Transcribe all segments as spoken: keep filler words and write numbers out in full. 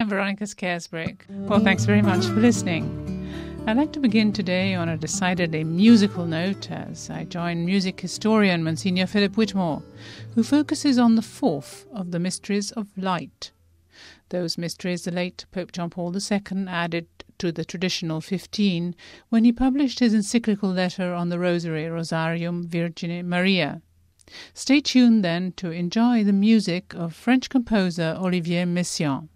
I'm Veronica Scaresbrick. Well, thanks very much for listening. I'd like to begin today on a decidedly musical note as I join music historian Monsignor Philip Whitmore, who focuses on the fourth of the mysteries of light. Those mysteries the late Pope John Paul the Second added to the traditional fifteen when he published his encyclical letter on the Rosary, Rosarium Virgine Maria. Stay tuned then to enjoy the music of French composer Olivier Messiaen.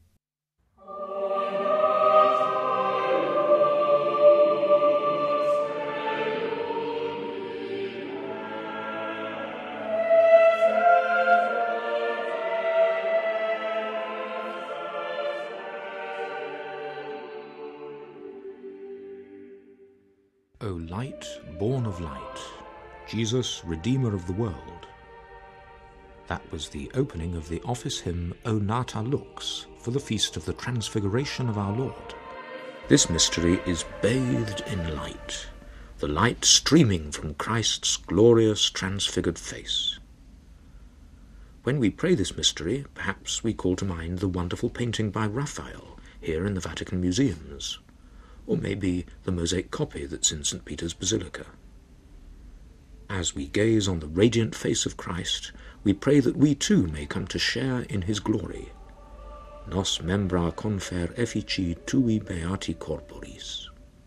O light, born of light, Jesus, Redeemer of the world. That was the opening of the office hymn O Nata Lux for the Feast of the Transfiguration of our Lord. This mystery is bathed in light, the light streaming from Christ's glorious transfigured face. When we pray this mystery, perhaps we call to mind the wonderful painting by Raphael here in the Vatican Museums, or maybe the mosaic copy that's in Saint Peter's Basilica. As we gaze on the radiant face of Christ, we pray that we too may come to share in his glory. Nos membra confer effici tui beati corporis.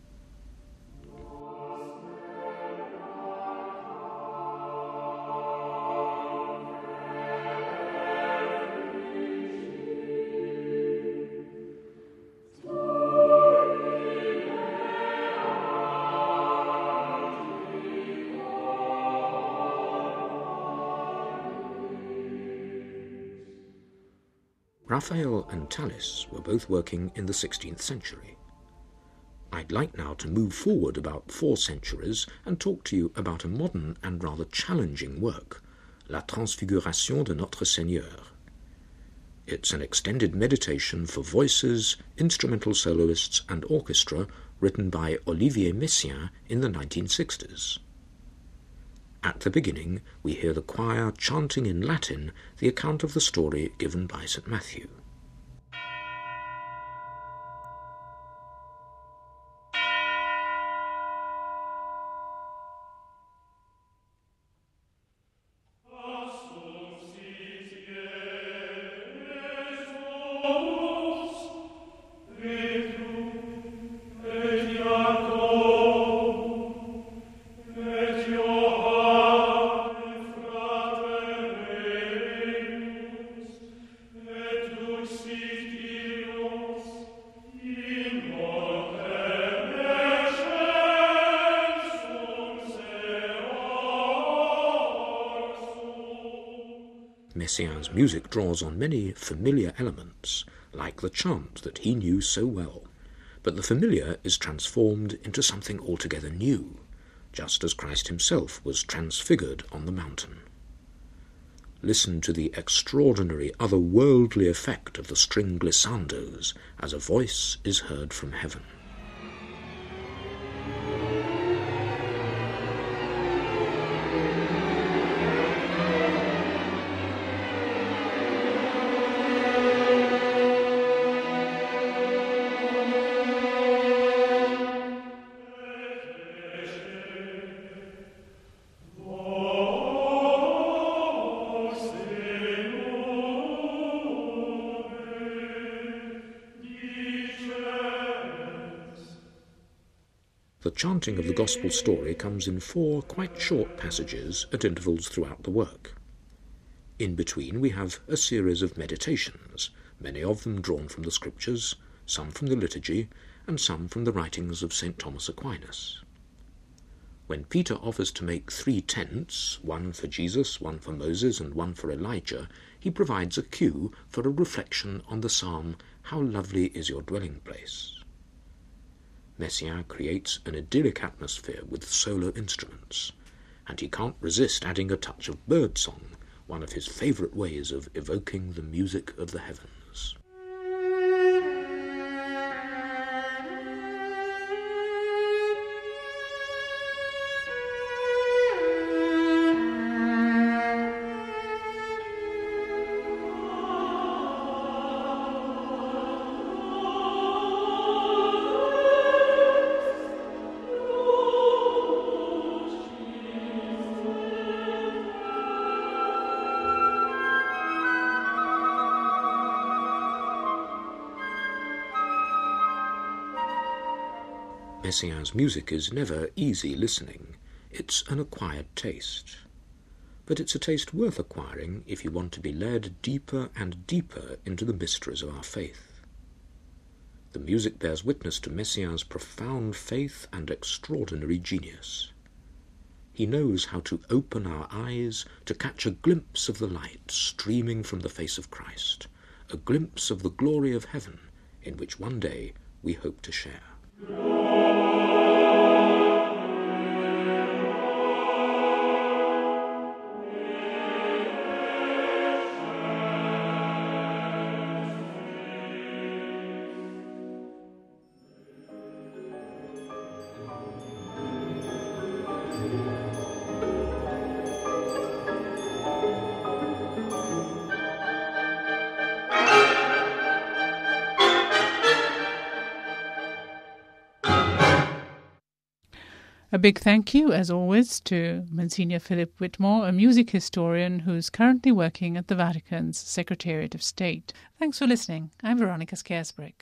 Raphael and Tallis were both working in the sixteenth century. I'd like now to move forward about four centuries and talk to you about a modern and rather challenging work, La Transfiguration de Notre Seigneur. It's an extended meditation for voices, instrumental soloists and orchestra written by Olivier Messiaen in the nineteen sixties. At the beginning, we hear the choir chanting in Latin the account of the story given by Saint Matthew. Messiaen's music draws on many familiar elements, like the chant that he knew so well, but the familiar is transformed into something altogether new, just as Christ himself was transfigured on the mountain. Listen to the extraordinary otherworldly effect of the string glissandos as a voice is heard from heaven. The chanting of the Gospel story comes in four quite short passages at intervals throughout the work. In between we have a series of meditations, many of them drawn from the Scriptures, some from the liturgy, and some from the writings of Saint Thomas Aquinas. When Peter offers to make three tents, one for Jesus, one for Moses, and one for Elijah, he provides a cue for a reflection on the psalm, "How lovely is your dwelling place." Messiaen creates an idyllic atmosphere with solo instruments, and he can't resist adding a touch of birdsong, one of his favourite ways of evoking the music of the heavens. Messiaen's music is never easy listening. It's an acquired taste. But it's a taste worth acquiring if you want to be led deeper and deeper into the mysteries of our faith. The music bears witness to Messiaen's profound faith and extraordinary genius. He knows how to open our eyes to catch a glimpse of the light streaming from the face of Christ, a glimpse of the glory of heaven in which one day we hope to share. A big thank you, as always, to Monsignor Philip Whitmore, a music historian who's currently working at the Vatican's Secretariat of State. Thanks for listening. I'm Veronica Scarisbrick.